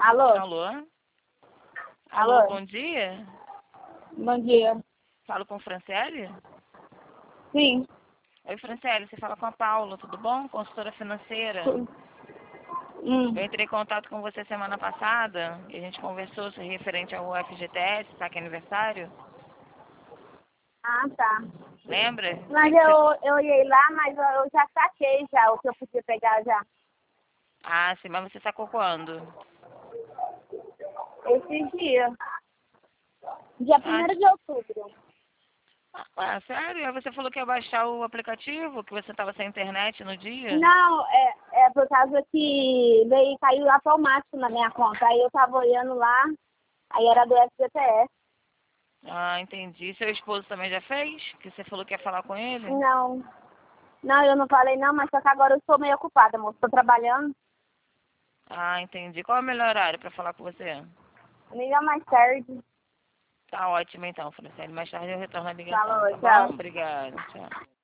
Alô? Alô? Alô? Bom dia. Bom dia. Falo com Franciele? Sim. Oi, Franciele, você fala com a Paula, tudo bom? Consultora financeira. Eu entrei em contato com você semana passada e a gente conversou referente ao FGTS, saque aniversário. Ah, tá. Lembra? Mas eu ia lá, mas eu já saquei já o que eu podia pegar já. Ah, sim, mas você sacou quando? Esses dias. Dia Ah, 1º de outubro. sério? Aí você falou que ia baixar o aplicativo, que você estava sem internet no dia? Não, é por causa que veio caiu automático na minha conta. Aí eu tava olhando lá, aí era do FGTS. Ah, entendi. Seu esposo também já fez? Que você falou que ia falar com ele? Não. Não, eu não falei não, mas só que agora eu estou meio ocupada, moço. Tô trabalhando. Ah, entendi. Qual é o melhor horário para falar com você? Liga mais tarde. Tá ótimo então, Franciele. Mais tarde eu retorno a ligação, Falou, tá bom? tchau. Obrigada. Tchau.